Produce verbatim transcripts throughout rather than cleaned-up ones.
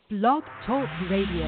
Blog Talk Radio.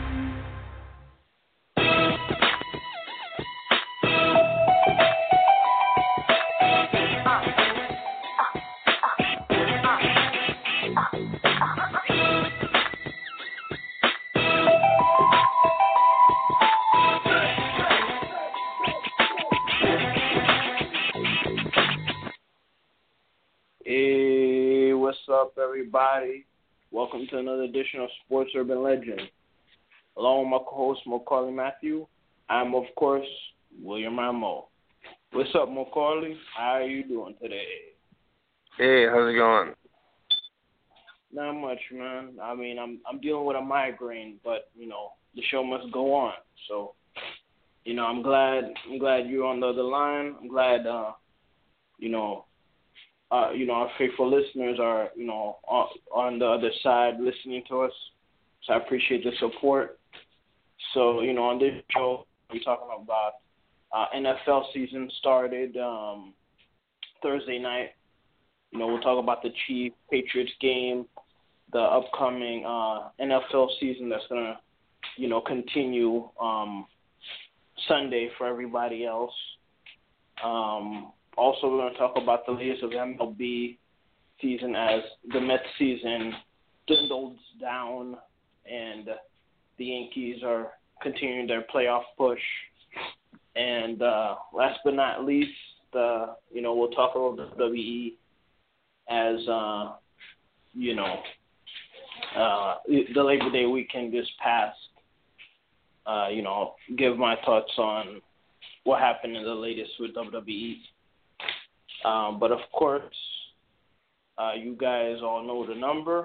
Hey, what's up, everybody? Welcome to another edition of Sports Urban Legend. Along with my co-host, Macaulay Matthew, I'm, of course, William Ramo. What's up, Macaulay? How are you doing today? Hey, how's it going? Not much, man. I mean, I'm I'm dealing with a migraine, but, you know, the show must go on. So, you know, I'm glad I'm glad you're on the other line. I'm glad, uh, you know, Uh, you know, our faithful listeners are, you know, on, on the other side listening to us. So I appreciate the support. So, you know, on this show, we're talking about uh, N F L season started um, Thursday night. You know, we'll talk about the Chiefs-Patriots game, the upcoming uh, N F L season that's going to, you know, continue um, Sunday for everybody else. Um Also, we're going to talk about the latest of M L B season as the Mets season dwindles down and the Yankees are continuing their playoff push. And uh, last but not least, uh, you know, we'll talk a little W W E as, uh, you know, uh, the Labor Day weekend just passed. Uh, you know, give my thoughts on what happened in the latest with W W E. Um, but, of course, uh, you guys all know the number.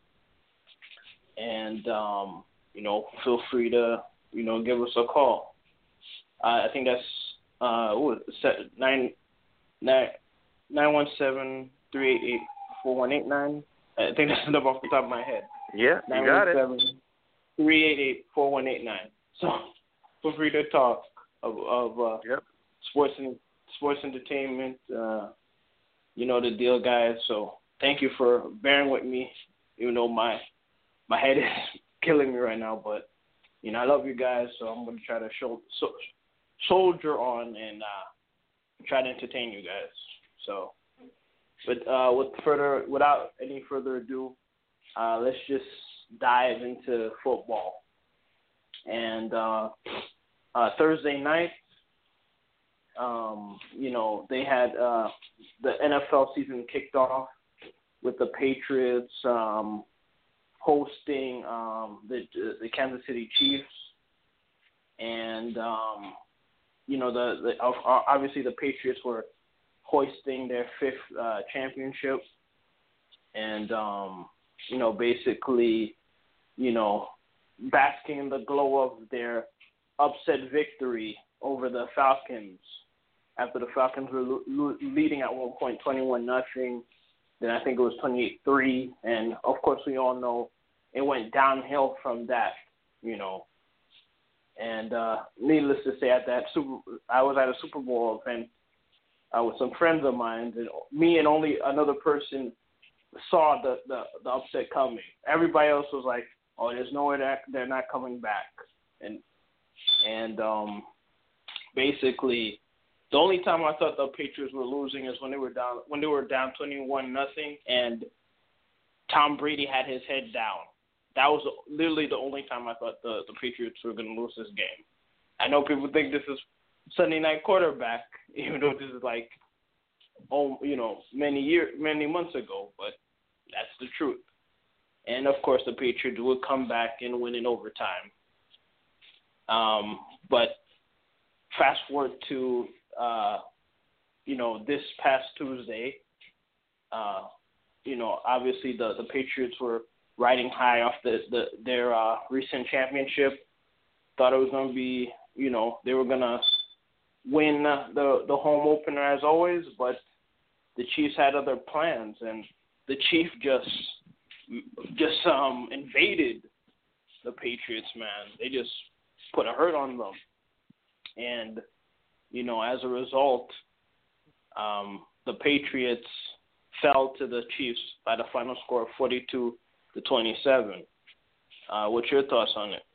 And, um, you know, feel free to, you know, give us a call. Uh, I think that's uh, what, nine, nine, nine one seven, three eight eight, four one eight nine. I think that's the number off the top of my head. Yeah, you got it. nine one seven, three eight eight, four one eight nine. So feel free to talk of, of uh, yep. sports and sports entertainment, uh, you know the deal, guys. So thank you for bearing with me, even though my my head is killing me right now. But, you know, I love you guys, so I'm going to try to show, so, soldier on and uh, try to entertain you guys. So, but uh, with further, without any further ado, uh, let's just dive into football. And uh, uh, Thursday night, Um, you know, they had uh, the N F L season kicked off with the Patriots um, hosting um, the the Kansas City Chiefs, and um, you know, the, the obviously the Patriots were hoisting their fifth uh, championship, and um, you know, basically, you know, basking in the glow of their upset victory over the Falcons. After the Falcons were lo- lo- leading at one point twenty-one nothing, then I think it was twenty-eight three, and of course we all know it went downhill from that, you know. And uh, needless to say, at that Super, I was at a Super Bowl event uh, with some friends of mine, and me and only another person saw the, the, the upset coming. Everybody else was like, "Oh, there's no way that they're not coming back," and and um, basically. The only time I thought the Patriots were losing is when they were down when they were down twenty-one nothing and Tom Brady had his head down. That was literally the only time I thought the, the Patriots were going to lose this game. I know people think this is Sunday night quarterback, even though this is like oh you know many years many months ago, but that's the truth. And of course the Patriots would come back and win in overtime. Um, but fast forward to Uh, you know, this past Tuesday, uh, you know, obviously the, the Patriots were riding high off the, the their uh, recent championship. Thought it was going to be, you know, they were going to win the, the home opener as always, but the Chiefs had other plans, and the Chiefs just just um, invaded the Patriots, man. They just put a hurt on them. And you know, as a result, um, the Patriots fell to the Chiefs by the final score of forty-two to twenty-seven. Uh, what's your thoughts on it?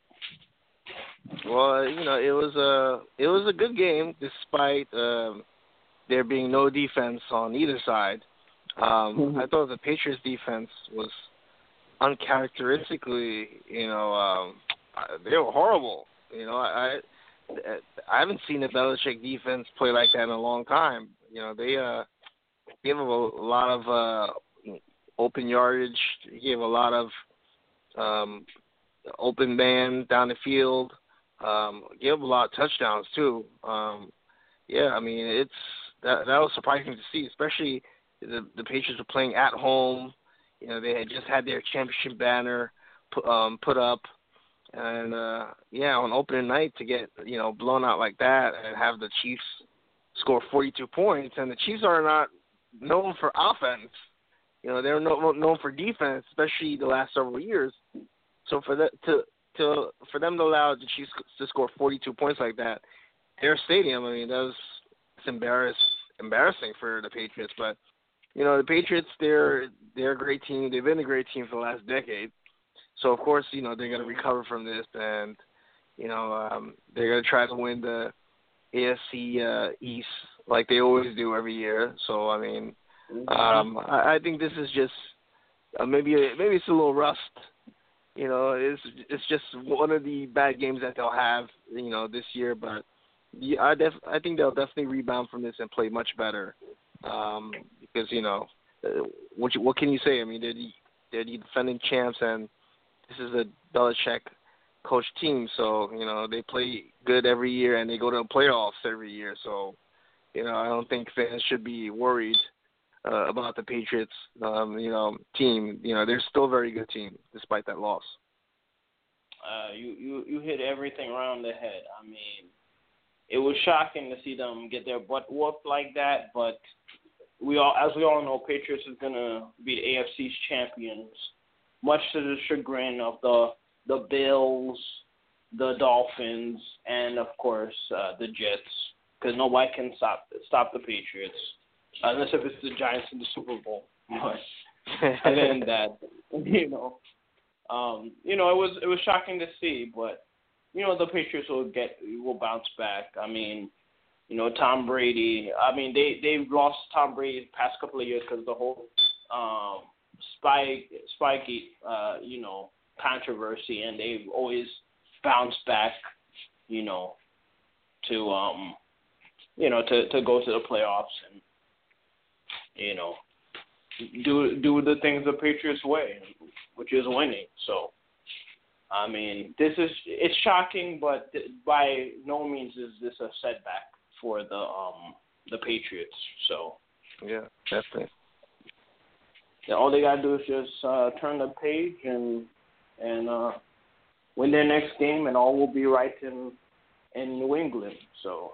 Well, you know, it was a it was a good game despite um, there being no defense on either side. Um, Mm-hmm. I thought the Patriots defense was uncharacteristically, you know, um, they were horrible. You know, I I haven't seen a Belichick defense play like that in a long time. You know, they uh gave a, a lot of uh, open yardage. They gave a lot of um, open man down the field. Um, gave a lot of touchdowns too. Um, yeah, I mean it's that that was surprising to see, especially the the Patriots were playing at home. You know, they had just had their championship banner put, um, put up, and uh, yeah, on opening night to get you know blown out like that and have the Chiefs score forty-two points, and the Chiefs are not known for offense. You know, they're no, known for defense, especially the last several years. So for that to to for them to allow the Chiefs to score forty-two points like that, their stadium, I mean, that was it's embarrass embarrassing for the Patriots. But you know, the Patriots, they're they're a great team. They've been a great team for the last decade. So of course, you know, they're going to recover from this, and you know, um, they're going to try to win the A F C uh, East like they always do every year. So I mean, um, I, I think this is just uh, maybe maybe it's a little rust. You know, it's it's just one of the bad games that they'll have, you know, this year. But yeah, I def I think they'll definitely rebound from this and play much better. Um, because you know, uh, what you, what can you say? I mean, they're the, they're the defending champs, and this is a Belichick coach team, so you know they play good every year, and they go to the playoffs every year. So, you know, I don't think fans should be worried uh, about the Patriots, um, you know, team. You know, they're still a very good team despite that loss. Uh, you, you, you hit everything around the head. I mean, it was shocking to see them get their butt whooped like that, but we all, as we all know, Patriots is gonna be the A F C's champions, much to the chagrin of the the Bills, the Dolphins, and of course uh, the Jets, because nobody can stop stop the Patriots, unless if it's the Giants in the Super Bowl. But other than that, you know, um, you know, it was it was shocking to see, but you know, the Patriots will get will bounce back. I mean, you know, Tom Brady. I mean, they they've lost Tom Brady the past couple of years because of the whole um, spike spiky, uh, you know, controversy, and they've always bounced back, you know, to um, you know, to, to go to the playoffs and you know, do do the things the Patriots way, which is winning. So, I mean, this is it's shocking, but by no means is this a setback for the um the Patriots. So, yeah, definitely. Yeah, all they gotta do is just uh, turn the page and and uh, win their next game, and all will be right in in New England. So,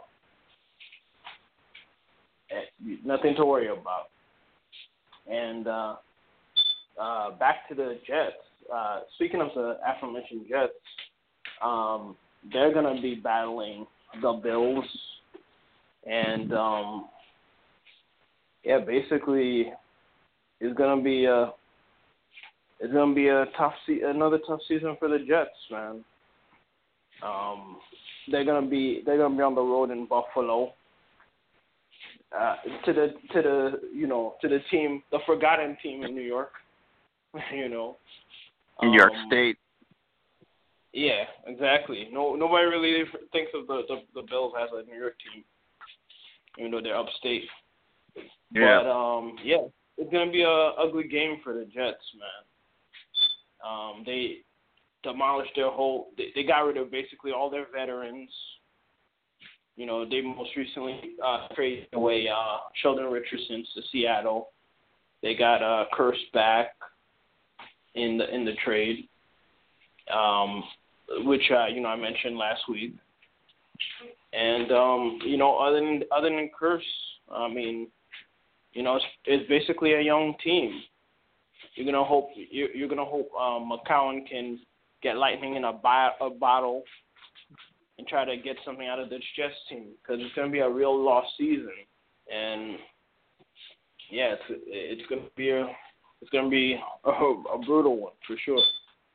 eh, nothing to worry about. And uh, uh, back to the Jets. Uh, speaking of the aforementioned Jets, um, they're gonna be battling the Bills, and um, yeah, basically, it's gonna be a it's gonna be a tough se- another tough season for the Jets, man. Um, they're gonna be they're gonna be on the road in Buffalo. Uh, to the to the you know to the team, the forgotten team in New York, you know. New York um, State. Yeah, exactly. No, nobody really thinks of the, the the Bills as a New York team, even though they're upstate. Yeah. But um, yeah, it's gonna be a ugly game for the Jets, man. Um, they demolished their whole. They, they got rid of basically all their veterans. You know, they most recently uh, traded away uh, Sheldon Richardson to Seattle. They got uh, Curse back in the in the trade, um, which uh, you know I mentioned last week. And um, you know, other than other than Curse, I mean, you know, it's, it's basically a young team. You're gonna hope you're, you're gonna hope um, McCown can get lightning in a, bi- a bottle and try to get something out of this Jets team, because it's going to be a real lost season, and yeah, it's it's going to be a it's going to be a, a brutal one for sure.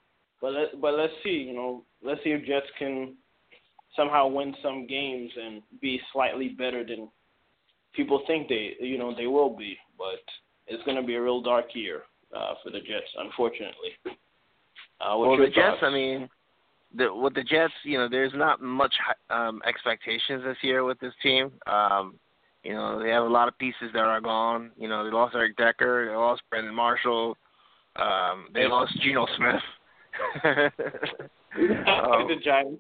but let, but let's see. You know, let's see if Jets can somehow win some games and be slightly better than people think they you know they will be. But it's going to be a real dark year uh, for the Jets, unfortunately. Uh, well, the thoughts? Jets, I mean, the, with the Jets, you know, there's not much um, expectations this year with this team. Um, you know, they have a lot of pieces that are gone. You know, they lost Eric Decker, they lost Brandon Marshall, um, they lost Geno Smith. um, the Giants.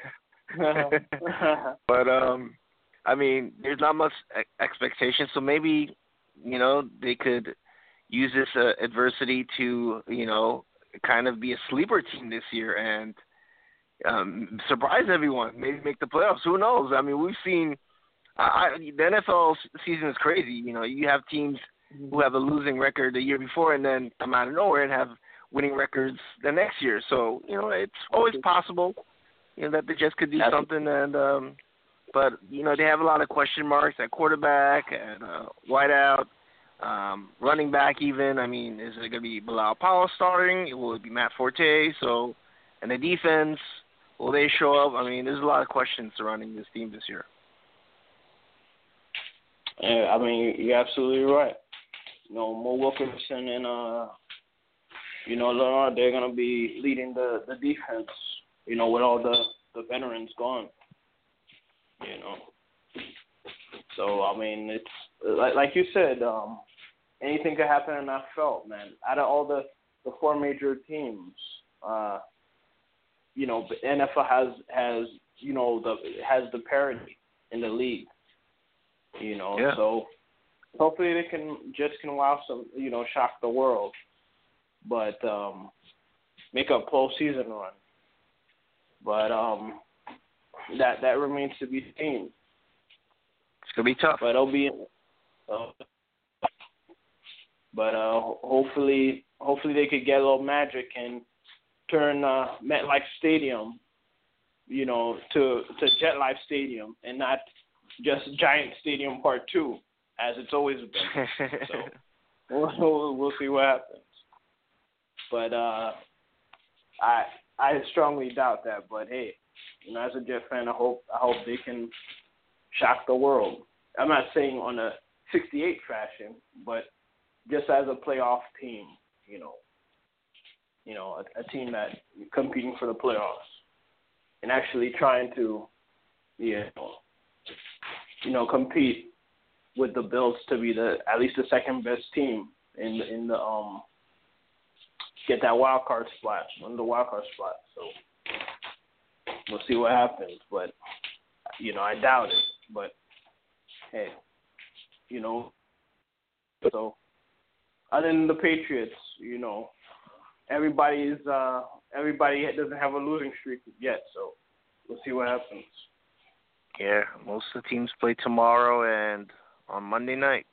but um, I mean, there's not much expectation, so maybe, you know, they could use this uh, adversity to, you know, kind of be a sleeper team this year and um, surprise everyone. Maybe make the playoffs. Who knows? I mean, we've seen I, the N F L season is crazy. You know, you have teams who have a losing record the year before and then come out of nowhere and have winning records the next year. So, you know, it's always possible, you know, that the Jets could do something. And um, but, you know, they have a lot of question marks at quarterback, at uh, wideout, um, running back even. I mean, is it going to be Bilal Powell starting? Will it be Matt Forte? So, and the defense, will they show up? I mean, there's a lot of questions surrounding this team this year. Yeah, I mean, you're absolutely right. You know, Mo Wilkerson and, uh, you know, Leonard, they're going to be leading the, the defense, you know, with all the, the veterans gone, you know. So, I mean, it's like, like you said, um, anything could happen in N F L, man. Out of all the, the four major teams, uh, you know, the N F L has, has, you know, the has the parity in the league, you know. Yeah. So hopefully they can just can allow some, you know, shock the world, but um, make a postseason run. But um, that that remains to be seen. It's gonna be tough. But it'll be. Uh, but uh, hopefully, hopefully they could get a little magic and turn uh, MetLife Stadium, you know, to to JetLife Stadium and not just Giant Stadium Part Two, as it's always been. So we'll, we'll see what happens. But uh, I I strongly doubt that. But hey, you know, as a Jet fan, I hope I hope they can shock the world. I'm not saying on a sixty-eight fashion, but just as a playoff team, you know, you know, a, a team that competing for the playoffs and actually trying to, you know, you know, compete with the Bills to be the at least the second best team in the, in the um get that wild card spot, win the wild card spot. So we'll see what happens, but you know, I doubt it. But hey, you know, so other than the Patriots, you know, everybody is uh, everybody doesn't have a losing streak yet. So we'll see what happens. Yeah, most of the teams play tomorrow and on Monday night.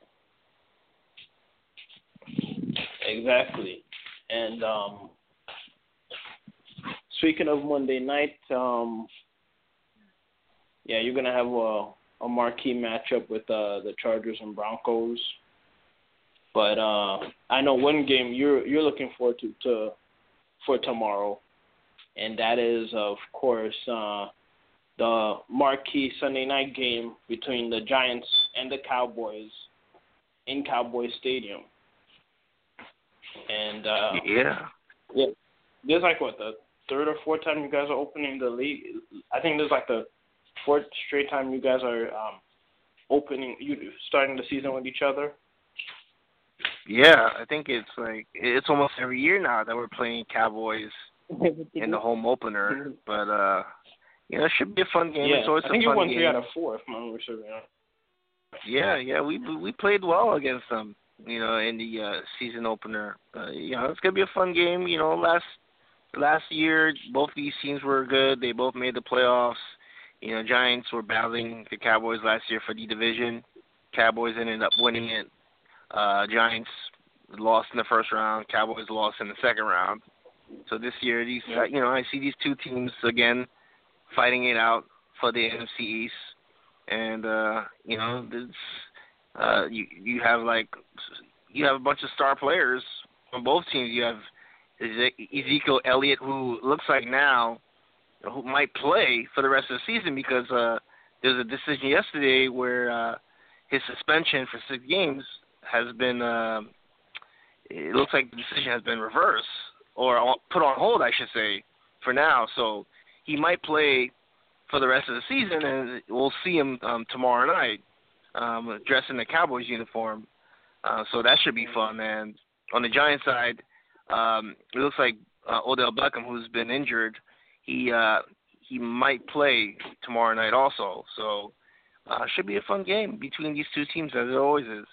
Exactly. And um, speaking of Monday night, um, yeah, you're gonna have a, a marquee matchup with uh, the Chargers and Broncos. But uh, I know one game you're you're looking forward to, to for tomorrow, and that is of course uh, the marquee Sunday night game between the Giants and the Cowboys in Cowboy Stadium. And uh, yeah, yeah, there's like what the third or fourth time you guys are opening the league. I think there's like the fourth straight time you guys are um, opening, you starting the season with each other. Yeah, I think it's like it's almost every year now that we're playing Cowboys in the home opener. But uh, you know, it should be a fun game. Yeah, it's always I think a you fun won game. three out of four, if my memory serves me right. Yeah, yeah, we we played well against them, you know, in the uh, season opener. Uh, you know, it's gonna be a fun game. You know, last last year both these teams were good. They both made the playoffs. You know, Giants were battling the Cowboys last year for the division. Cowboys ended up winning it. Uh, Giants lost in the first round. Cowboys lost in the second round. So this year, these uh, you know, I see these two teams again fighting it out for the N F C East. And uh, you know, this, uh, you you have like you have a bunch of star players on both teams. You have Ezekiel Elliott, who looks like now who might play for the rest of the season because uh, there was a decision yesterday where uh, his suspension for six games has been, uh, it looks like the decision has been reversed or put on hold, I should say, for now. So he might play for the rest of the season, and we'll see him um, tomorrow night um, dressed in the Cowboys uniform. Uh, so that should be fun. And on the Giants side, um, it looks like uh, Odell Beckham, who's been injured, he uh, he might play tomorrow night also. So uh, should be a fun game between these two teams, as it always is.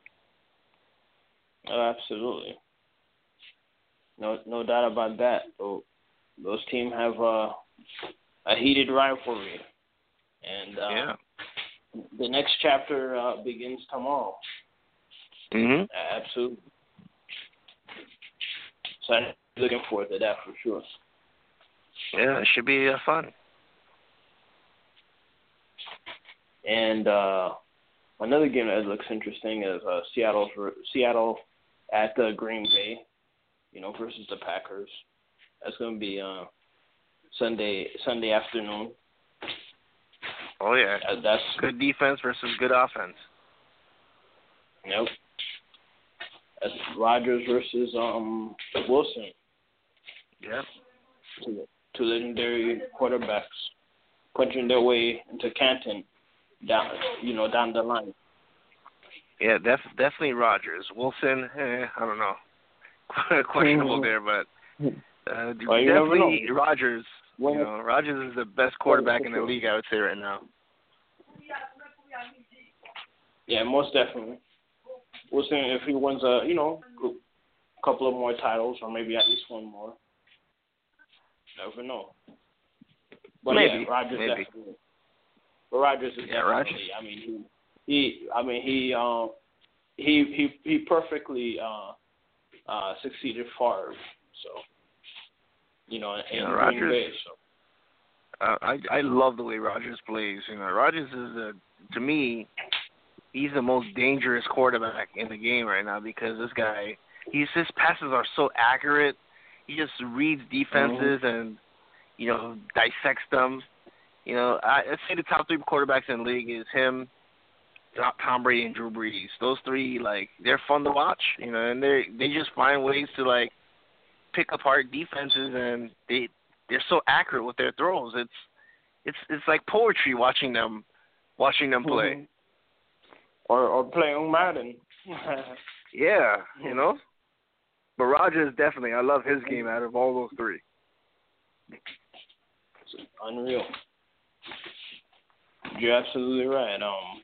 Oh, absolutely. No, no doubt about that. Those, those teams have uh, a heated rivalry, and uh, yeah. the next chapter uh, begins tomorrow. Mhm. Absolutely. So I'm looking forward to that for sure. Yeah, it should be uh, fun. And uh, another game that looks interesting is uh, Seattle Seattle at uh, Green Bay, you know, versus the Packers. That's going to be uh, Sunday Sunday afternoon. Oh yeah, uh, that's good defense versus good offense. Nope. That's Rodgers versus um Wilson. Yep. Two, two legendary quarterbacks punching their way into Canton down, you know, down the line. Yeah, def- definitely Rodgers. Wilson, eh, I don't know, questionable there, but uh, well, definitely Rodgers. When you know, Rodgers is the best quarterback in the league, I would say right now. Yeah, most definitely. Wilson, if he wins a, you know, a couple of more titles, or maybe at least one more, never know. But maybe, yeah, Rodgers maybe. definitely. But Rodgers is yeah, definitely. Rodgers. I mean, he, he, I mean, he, um, he, he, he perfectly uh, uh, succeeded Favre. So, you know, in you know, Green Rodgers, Bay. So. Uh, I I love the way Rodgers plays. You know, Rodgers is a, to me, he's the most dangerous quarterback in the game right now because this guy, he's, his passes are so accurate. He just reads defenses mm-hmm. and, you know, dissects them. You know, I, I'd say the top three quarterbacks in the league is him, Tom Brady, and Drew Brees. Those three, like, they're fun to watch. You know, and they they just find ways to like pick apart defenses, and they they're so accurate with their throws. It's it's it's like poetry watching them watching them play. Mm-hmm. Or or playing Madden. yeah, you know. But Rodgers definitely, I love his game out of all those three. It's unreal. You're absolutely right. Um,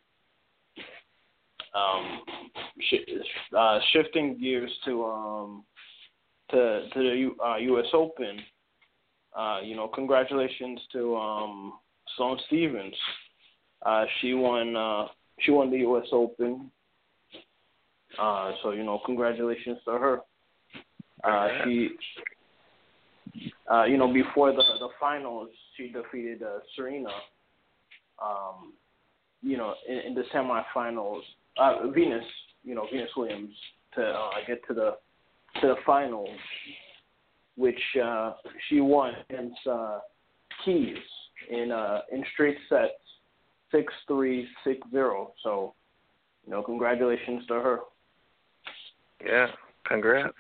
um, sh- uh, shifting gears to um to to the U, uh, U S Open. Uh, you know, congratulations to um Sloane Stephens. Uh, she won. Uh, She won the U S Open, uh, so you know, congratulations to her. Uh, she, uh, you know, before the the finals, she defeated uh, Serena. Um, you know, in, in the semifinals, uh, Venus, you know, Venus Williams to uh, get to the to the finals, which uh, she won against uh, Keys in uh, in straight sets. Six three six zero. So, you know, congratulations to her. Yeah, congrats.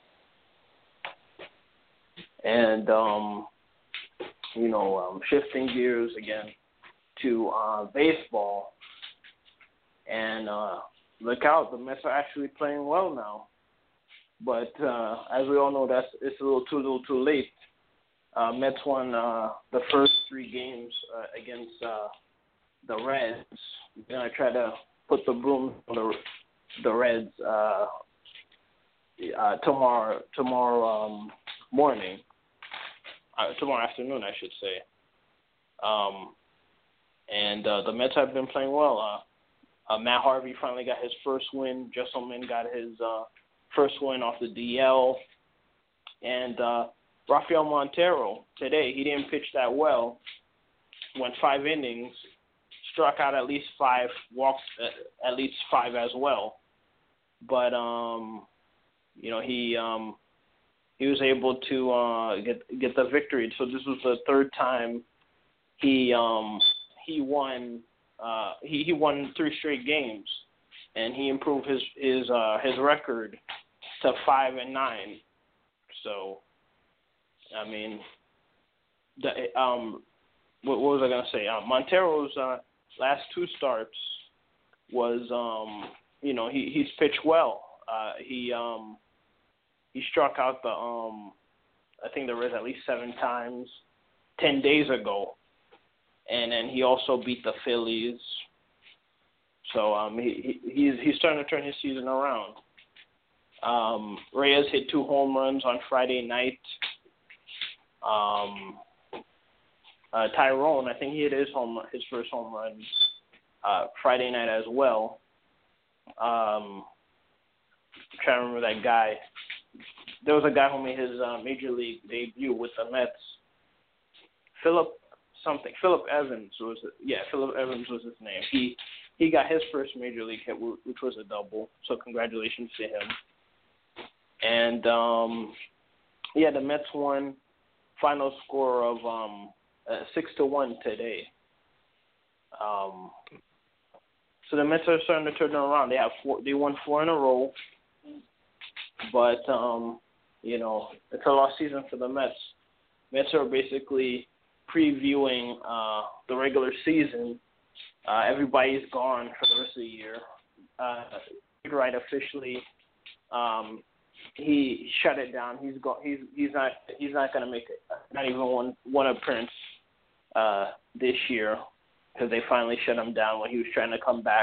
And um, you know, um, shifting gears again to uh, baseball. And uh, look out, the Mets are actually playing well now. But uh, as we all know, that's it's a little too little too late. Uh, Mets won uh, the first three games uh, against. Uh, The Reds. We're gonna try to put the broom on the the Reds uh, uh, tomorrow tomorrow um, morning, uh, tomorrow afternoon, I should say. Um, and uh, the Mets have been playing well. Uh, uh, Matt Harvey finally got his first win. Jesselman got his uh, first win off the D L. And uh, Rafael Montero today, he didn't pitch that well. Went five innings. Struck out at least five, walked at least five as well. But, um, you know, he um, he was able to uh, get get the victory. So this was the third time he um, he won uh, he he won three straight games, and he improved his his uh, his record to five and nine. So, I mean, the um, what, what was I gonna say? Uh, Montero's uh, last two starts was um, you know, he he's pitched well. Uh, he um, he struck out the um, I think there was at least seven times ten days ago, and then he also beat the Phillies. So um, he, he he's he's starting to turn his season around. Um, Reyes hit two home runs on Friday night. Um, uh, Tyrone, I think he hit his home his first home run uh, Friday night as well. Um, I'm trying to remember that guy. There was a guy who made his uh, major league debut with the Mets. Philip something. Philip Evans was it? Yeah, Philip Evans was his name. He he got his first major league hit, which was a double. So congratulations to him. And um, yeah, the Mets won. Final score of um, uh, six to one today. Um, so the Mets are starting to turn around. They have four. They won four in a row. But um, you know, it's a lost season for the Mets. Mets are basically previewing uh, the regular season. Uh, everybody's gone for the rest of the year. Uh, Wright officially. Um, He shut it down. He's go. He's he's not. He's not going to make it. Not even one one appearance uh, this year because they finally shut him down when he was trying to come back.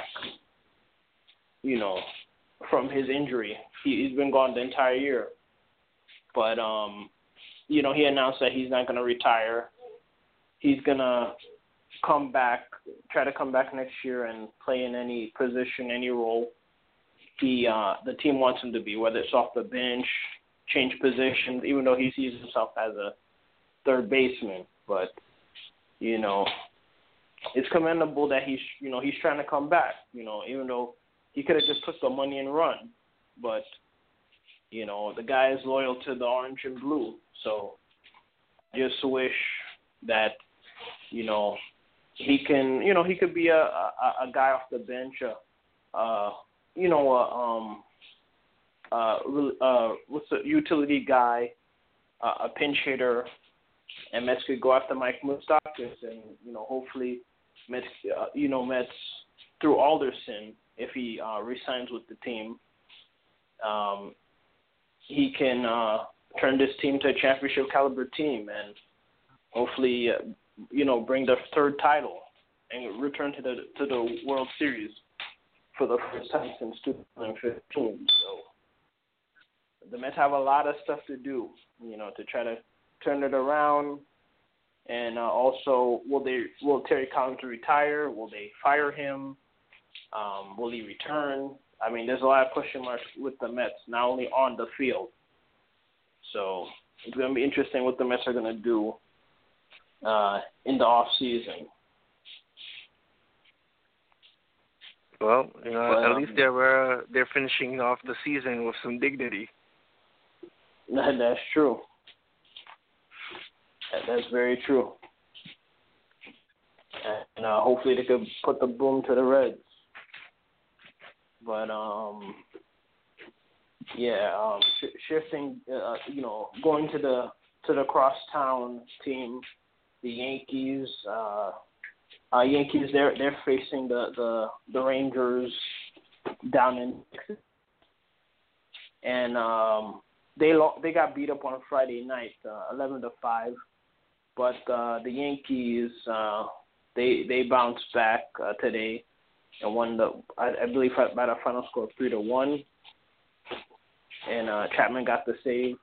You know, from his injury, he, he's been gone the entire year. But um, you know, he announced that he's not going to retire. He's gonna come back, try to come back next year and play in any position, any role. He, uh, the team wants him to be, whether it's off the bench, change positions, even though he sees himself as a third baseman. But, you know, it's commendable that he's, you know, he's trying to come back, you know, even though he could have just took the money and run. But, you know, the guy is loyal to the orange and blue. So I just wish that, you know, he can, you know, he could be a, a, a guy off the bench, a, uh, you know, uh, um, uh, uh, what's a utility guy, uh, a pinch hitter, and Mets could go after Mike Moustakas, and you know, hopefully, Mets, uh, you know, Mets through Alderson, if he uh, resigns with the team, um, he can uh, turn this team to a championship caliber team, and hopefully, uh, you know, bring the third title and return to the to the World Series for the first time since two thousand fifteen. So the Mets have a lot of stuff to do, you know, to try to turn it around. And uh, also, will they will Terry Collins retire? Will they fire him? Um, will he return? I mean, there's a lot of question marks with the Mets, not only on the field. So it's going to be interesting what the Mets are going to do uh, in the off season. Well, you know, but, at um, least they're uh, they're finishing off the season with some dignity. That, that's true. That, that's very true. And uh, hopefully they could put the boom to the Reds. But um, yeah, um, sh- shifting, uh, you know, going to the to the crosstown team, the Yankees. Uh, Uh, Yankees, they're they're facing the, the, the Rangers down in Texas, and um, they lo- they got beat up on Friday night, uh, eleven to five. But uh, the Yankees, uh, they they bounced back uh, today and won the I, I believe by the final score of three to one. And uh, Chapman got the save.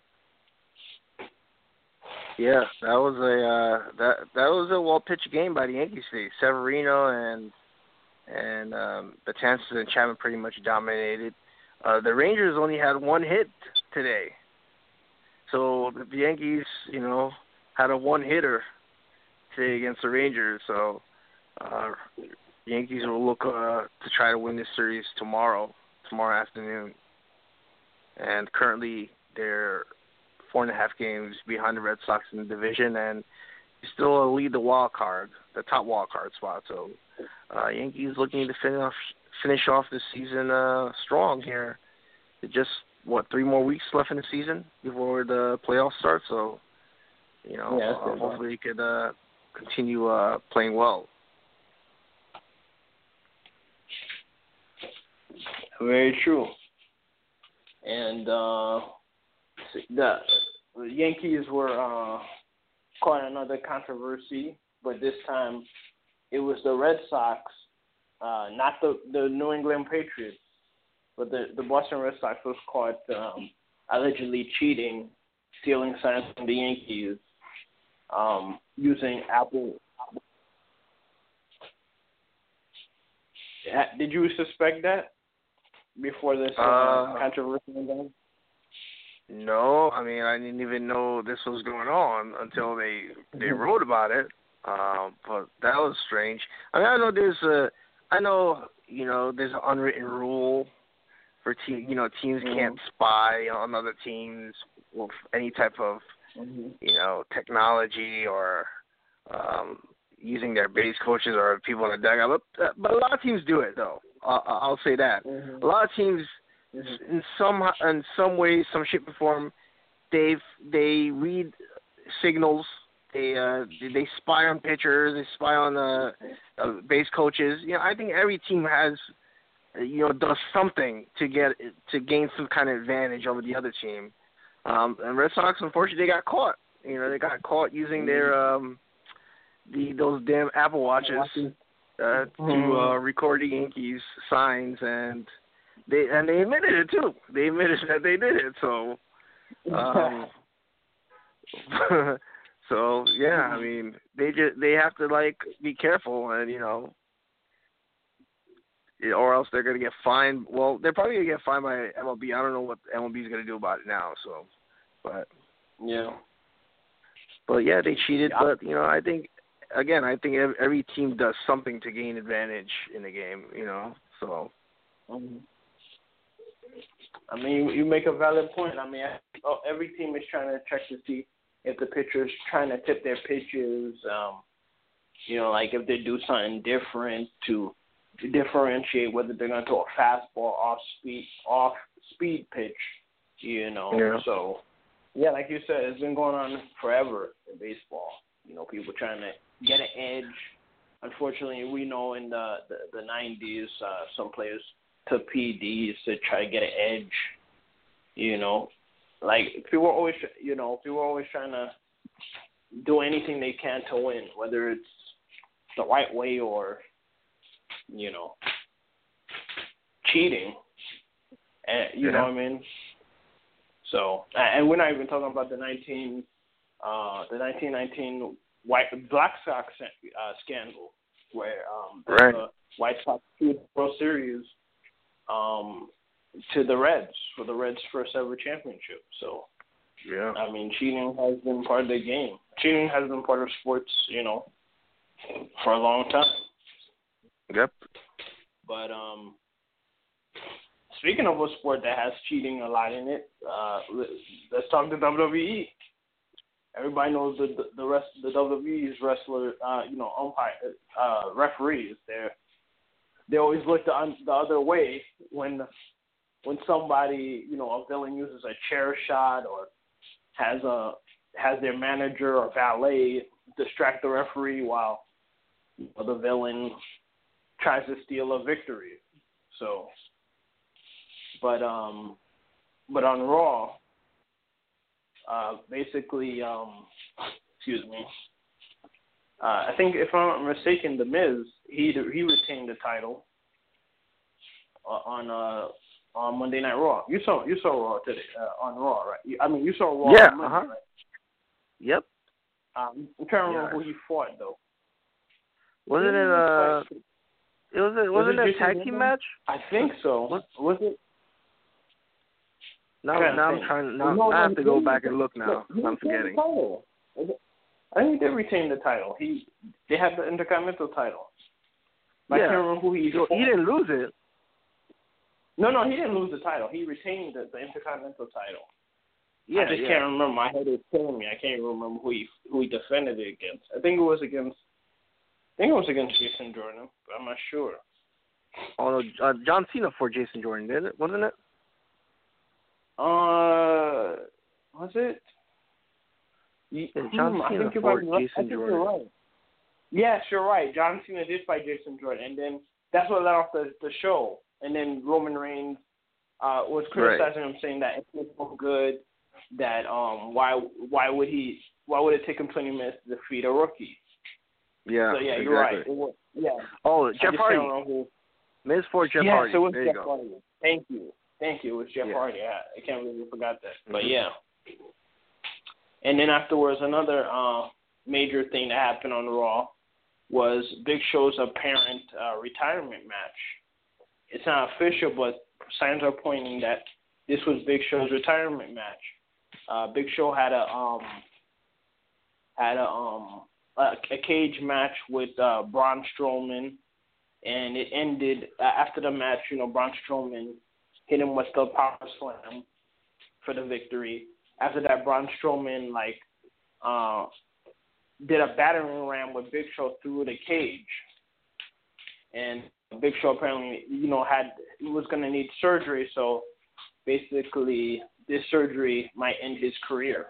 Yeah, that was a uh, that that was a well pitched game by the Yankees today. Severino and and um, Betances and Chapman pretty much dominated. Uh, the Rangers only had one hit today, so the Yankees, you know, had a one hitter today against the Rangers. So uh, the Yankees will look uh, to try to win this series tomorrow, tomorrow afternoon. And currently they're four and a half games behind the Red Sox in the division, and still lead the wild card, the top wild card spot. So, uh, Yankees looking to finish off, finish off the season uh, strong here. Just what three more weeks left in the season before the playoffs start. So, you know, yeah, uh, hopefully he could uh, continue uh, playing well. Very true. And uh, the Yankees were uh, caught in another controversy, but this time it was the Red Sox, uh, not the, the New England Patriots, but the, the Boston Red Sox was caught um, allegedly cheating, stealing signs from the Yankees, um, using Apple. Did you suspect that before this uh, uh, controversy went down? No, I mean I didn't even know this was going on until they they wrote about it. Um, but that was strange. I mean, I know there's a, I know you know there's an unwritten rule for team. You know, teams mm-hmm. can't spy on other teams with any type of mm-hmm. you know technology or um, using their base coaches or people in the dugout. But, but a lot of teams do it though. Uh, I'll say that mm-hmm. a lot of teams. In some in some way, some shape or form, they they read signals. They uh, they spy on pitchers. They spy on uh, uh, base coaches. You know, I think every team has, you know, does something to get to gain some kind of advantage over the other team. Um, and Red Sox, unfortunately, they got caught. You know, they got caught using their um, the those damn Apple Watches uh, to uh, record the Yankees signs and. They and they admitted it too. They admitted that they did it. So, um, so yeah. I mean, they just they have to like be careful, and you know, or else they're gonna get fined. Well, they're probably gonna get fined by M L B. I don't know what M L B is gonna do about it now. So, but yeah, but yeah, they cheated. Yeah. But you know, I think again, I think every team does something to gain advantage in the game. You know, so. Mm-hmm. I mean, you make a valid point. I mean, every team is trying to check to see if the pitcher's trying to tip their pitches, um, you know, like if they do something different to, to differentiate whether they're going to throw a fastball off speed, off speed pitch, you know. Yeah. So, yeah, like you said, it's been going on forever in baseball. You know, people trying to get an edge. Unfortunately, we know in the, the, the nineties, uh, some players took P E Ds to try to get an edge, you know. Like, people were always, you know, people were always trying to do anything they can to win, whether it's the right way or, you know, cheating. And, you yeah. know what I mean? So, and we're not even talking about the nineteen, uh, the nineteen nineteen White Black Sox uh, scandal, where um, right. the White Sox threw the World Series um, to the Reds for the Reds' first ever championship. So, yeah, I mean, cheating has been part of the game. Cheating has been part of sports, you know, for a long time. Yep. But um, speaking of a sport that has cheating a lot in it, uh, let's talk the W W E. Everybody knows the the, the rest the W W E's wrestler, uh, you know, umpire, uh, referees. They're They always look the, the other way when when somebody, you know, a villain uses a chair shot or has a has their manager or valet distract the referee while you know, the villain tries to steal a victory. So, but um, but on Raw, uh, basically, um, excuse me. Uh, I think, if I'm not mistaken, The Miz, he he retained the title uh, on uh, on Monday Night Raw. You saw you saw Raw today uh, on Raw, right? I mean, you saw Raw yeah, on Monday, uh-huh. right? Yep. Um, I'm trying to remember yeah. who he fought though. Wasn't it uh? It was it wasn't was it a tag team match? I think so. What? Was it? Now, now I'm trying. Now no, I have to go back and look now. He I'm forgetting. I think he did retain the title. He they had the Intercontinental title. I yeah. can't remember who he. So he didn't lose it. No, no, he didn't lose the title. He retained the, the Intercontinental title. Yeah, I just yeah. can't remember. My head is killing me. I can't even remember who he who he defended it against. I think it was against. I think it was against Jason Jordan, but I'm not sure. Oh no, uh, John Cena for Jason Jordan, did it? Wasn't it? Uh, was it? Yeah, John hmm, Cena I think you're for right. Jason I think Jordan. you're right. Yes, you're right. John Cena did fight Jason Jordan, and then that's what led off the the show. And then Roman Reigns uh, was criticizing Right. him, saying that it was so good that um why why would he why would it take him twenty minutes to defeat a rookie? Yeah. So yeah, exactly. you're right. It was, yeah. Oh, I Jeff just Hardy. can't remember who- Miz for Jeff yes, Hardy. it was There Jeff you go. Hardy. Thank you, thank you. It was Jeff Yeah. Hardy. I, I can't believe I forgot that. Mm-hmm. But yeah. And then afterwards, another uh, major thing that happened on Raw was Big Show's apparent uh, retirement match. It's not official, but signs are pointing that this was Big Show's retirement match. Uh, Big Show had a um had a um a, a cage match with uh, Braun Strowman, and it ended uh, after the match. You know, Braun Strowman hit him with the power slam for the victory. After that, Braun Strowman like uh, did a battering ram with Big Show through the cage, and Big Show apparently, you know, had was going to need surgery. So basically, this surgery might end his career.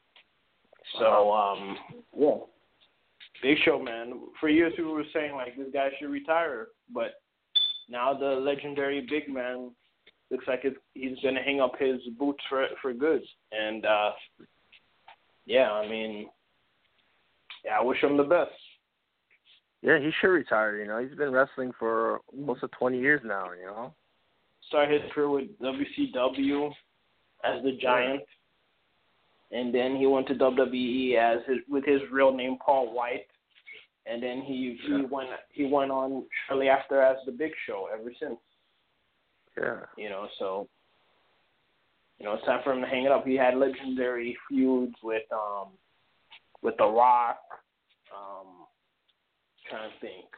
So um, yeah, Big Show, man. For years, people were saying like this guy should retire, but now the legendary big man looks like it's, he's going to hang up his boots for for good. And, uh, yeah, I mean, yeah, I wish him the best. Yeah, he should retire. You know, he's been wrestling for close to twenty years now. You know, Started his career with W C W as the Giant, yeah. And then he went to W W E as his, with his real name, Paul White. And then he yeah. he went he went on shortly after as the Big Show ever since. Yeah. You know, so, you know, it's time for him to hang it up. He had legendary feuds with um with The Rock. Um, trying to think.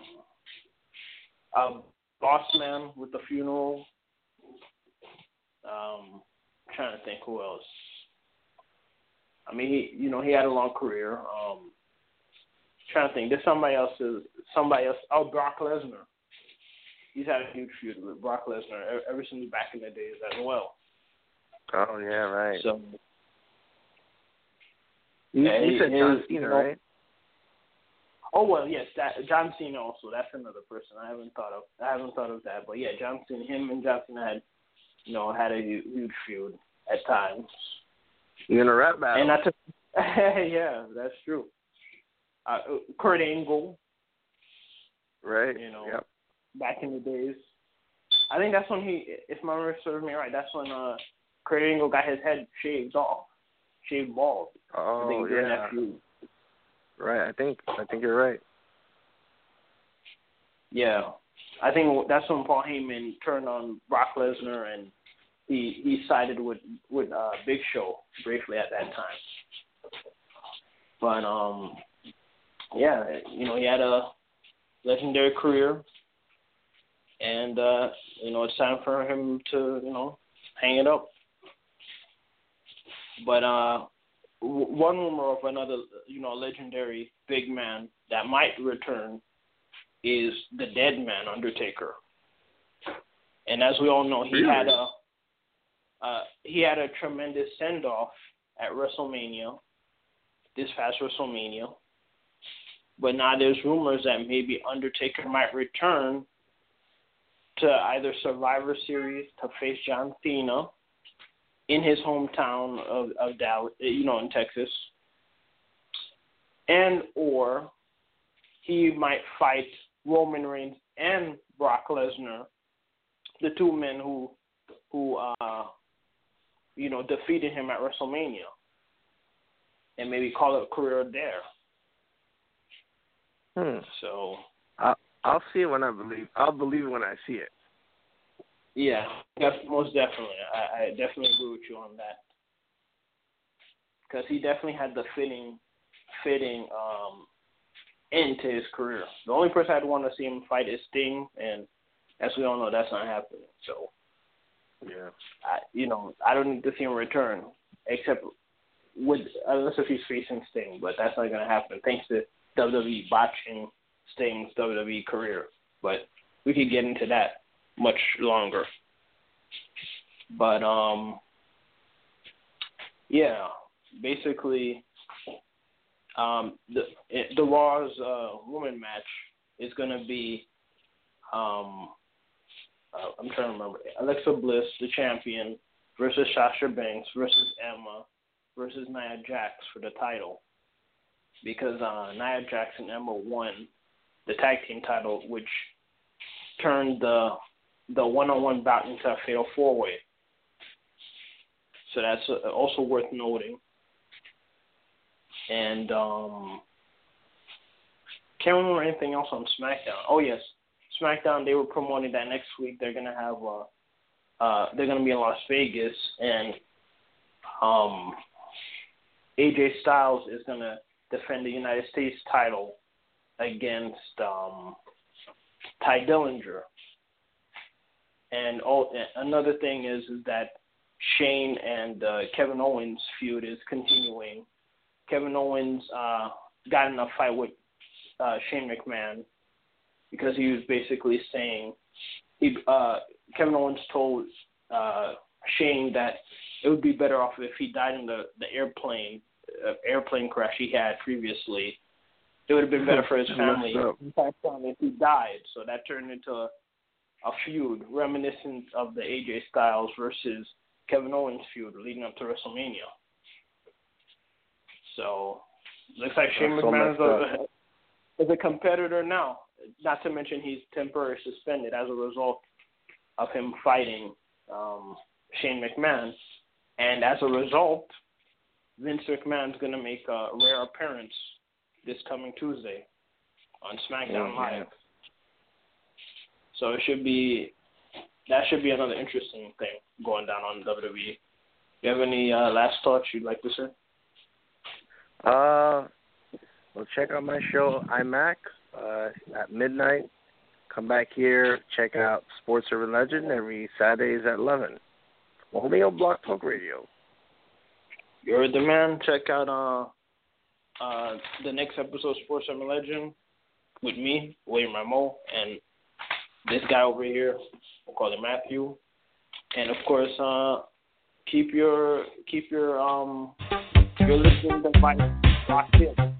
Um, uh, Boss Man with The Funeral. Um, trying to think who else. I mean, he you know he had a long career. Um, trying to think. There's somebody else. Somebody else. Oh, Brock Lesnar. He's had a huge feud with Brock Lesnar ever since back in the days as well. Oh yeah, right. So you, yeah, you said his, John Cena, you know, right? Oh well, yes, that John Cena also. That's another person I haven't thought of. I haven't thought of that, but yeah, John Cena, him and John Cena had, you know, had a huge feud at times. You're in a rap battle. And that's a, yeah, that's true. Uh, Kurt Angle, right? You know, yep. back in the days. I think that's when he, if my memory serves me right, that's when uh, Kurt Angle got his head shaved off, shaved bald. Oh I think during yeah. that feud. Right. I think I think you're right. Yeah, I think that's when Paul Heyman turned on Brock Lesnar and he he sided with with uh, Big Show briefly at that time. But um, yeah, you know, he had a legendary career, and uh, you know, it's time for him to you know hang it up. But uh. One rumor of another, you know, legendary big man that might return is the Dead Man, Undertaker. And as we all know, he really? had a uh, he had a tremendous send off at WrestleMania, this past WrestleMania. But now there's rumors that maybe Undertaker might return to either Survivor Series to face John Cena in his hometown of, of Dallas, you know, in Texas, and or he might fight Roman Reigns and Brock Lesnar, the two men who, who, uh, you know, defeated him at WrestleMania, and maybe call it a career there. Hmm. So I'll, I'll see it when I believe. I'll believe it when I see it. Yeah, def- most definitely. I, I definitely agree with you on that. Because he definitely had the fitting, fitting um, end to his career. The only person I'd want to see him fight is Sting, and as we all know, that's not happening. So, yeah, I, you know, I don't need to see him return. except with unless if he's facing Sting, but that's not gonna happen thanks to W W E botching Sting's W W E career. But we could get into that much longer. But um, yeah, basically, um, the the Raw's uh, woman match is gonna be um, uh, I'm trying to remember Alexa Bliss, the champion, versus Sasha Banks versus Emma versus Nia Jax for the title, because uh, Nia Jax and Emma won the tag team title, which turned the the one-on-one bout into a fatal four-way. So that's uh, also worth noting. And um, can't remember anything else on SmackDown. Oh yes, SmackDown. They were promoting that next week they're gonna have uh, uh they're gonna be in Las Vegas, and um, A J Styles is gonna defend the United States title against um, Ty Dillinger. And oh, another thing is, is that Shane and uh, Kevin Owens feud is continuing. Kevin Owens uh, got in a fight with uh, Shane McMahon because he was basically saying he uh, Kevin Owens told uh, Shane that it would be better off if he died in the, the airplane uh, airplane crash he had previously. It would have been better for his family if he died. So that turned into a, a feud reminiscent of the A J Styles versus Kevin Owens feud leading up to WrestleMania. So looks like Shane so McMahon is a, is a competitor now. Not to mention he's temporarily suspended as a result of him fighting um, Shane McMahon. And as a result, Vince McMahon's going to make a rare appearance this coming Tuesday on SmackDown oh, Live. So it should be that should be another interesting thing going down on W W E. Do you have any uh, last thoughts you'd like to say? Uh, well, check out my show iMac uh, at midnight. Come back here, check out Sports Urban Legend every Saturdays at eleven. Only on Block Talk Radio. You're the man. Check out uh, uh, the next episode of Sports Urban Legend with me, William Rameau, and this guy over here. We'll call him Matthew. And of course, uh, keep your keep your um your listening device locked in.